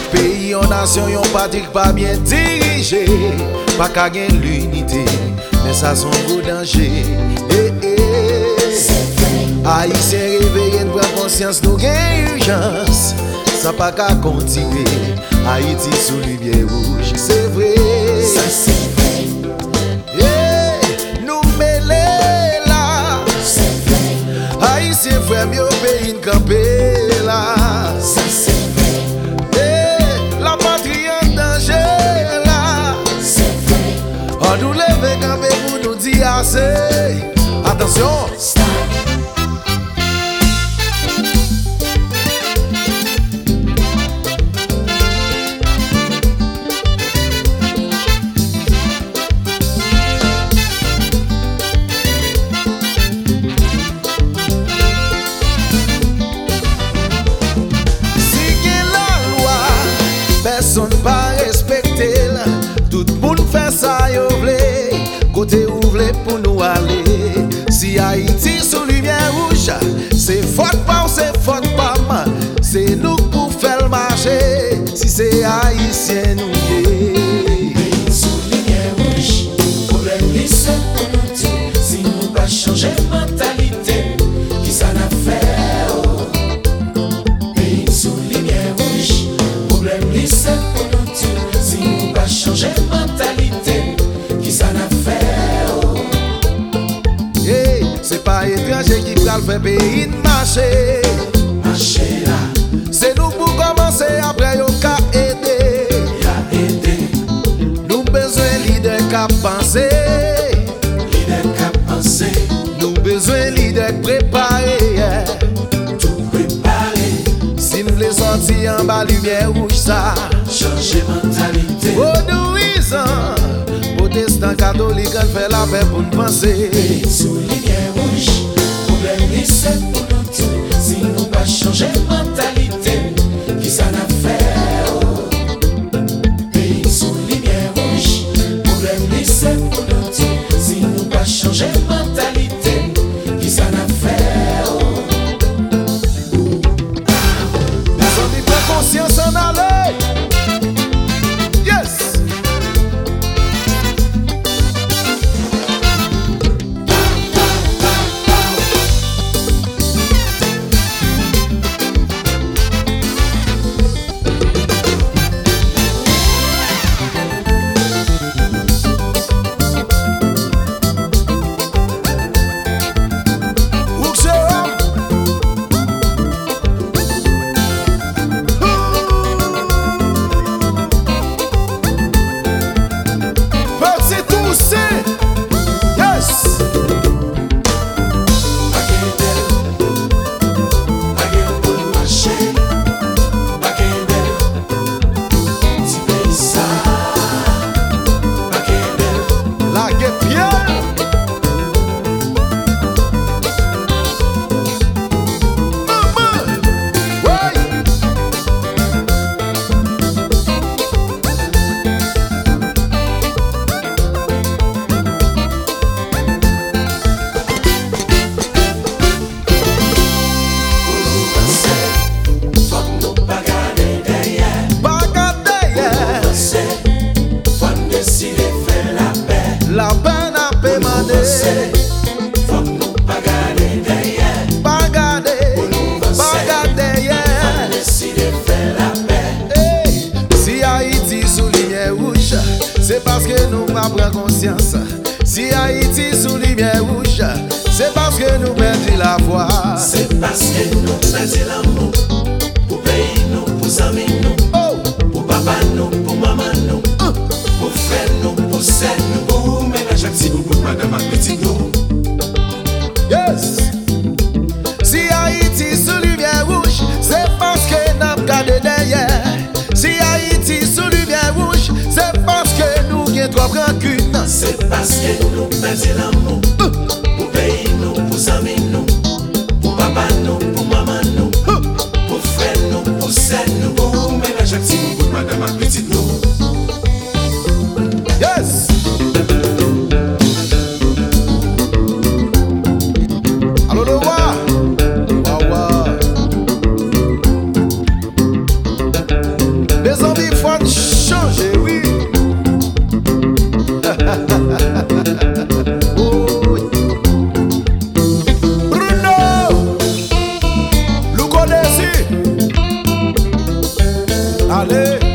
pays, en nation, yon patrie pas bien dirigé. Pas qu'à gagner l'unité, mais ça son gros danger. Haïtien réveillé, nous prend conscience, nous gagne urgence. Ça pas qu'à continuer. Haïti sous lumière rouge, c'est vrai. Ça c'est vrai. Nous mêler là. C'est vrai. Haïtien frère mieux pays une campé là. Ça c'est vrai. La patrie en danger là. C'est vrai. On nous lève campé pour nous dire assez. Attention. Stop. Personne pas respecté, tout le monde fait ça yo vle. Côté où vle pour nous aller. Si Haïti sous lumière rouge, c'est faute pas ou c'est faute pas moi. C'est nous pour faire le marché. Si c'est Haïtien nous y Pays sous lumière rouge, problème lisse pour nous tous. Si nous pas changer mentalité, qui ça n'a fait oh. Pays sous lumière rouge, problème lisse pour nous tous. Si nous pas changer mentalité, qui ça n'a fait oh. C'est pas étranger qui va le faire pays de marché. Marché là, c'est nous pour commencer après yon ka aider. y'a aidé, Nous besoin leader qui penser. leader qu'a pensé, Nous besoin leader préparé. tout préparé, Si nous voulons sortir en bas lumière rouge ça. changer mentalité. Vaudouisant, protestant catholique, on fait la paix pour nous penser. Pays sous lumière rouge, problème lisse pour nous tous. Si nous pas changer mentalité, qui ça n'a fait oh. Pays sous lumière rouge, problème lisse pour nous tous. Si nous pas changer mentalité, qui ça n'a fait oh. Les amis prennent conscience en aller. Yes. La peine à demander. Faut que nous pas garder derrière. Pas garder, pas garder, yeah. Décider de faire la paix. Hey, si Haïti sous lumière rouge, c'est parce que nous pas prendre conscience. Si Haïti sous lumière rouge, c'est parce que nous perdons la foi. C'est parce que nous perdons l'amour. Pour pays nous, pour amis nous. Oh, Pour papa nous, pour maman nous. Pour frère nous, pour sœur nous. Pour ménage actif, pour madame et petit nous. yes. Si Haïti sous lumière rouge, c'est parce que nous gardé derrière. Si Haïti sous lumière rouge, c'est parce que nous avons trop rancune. C'est parce que nous perdons l'amour. Pour pays nous, pour amis nous. Pour papa nous, pour maman nous. Pour frère nous, pour sœur nous. Pour ménage actif, pour madame et petit nous. Yes. Allô, le roi. Waouh. Les aller.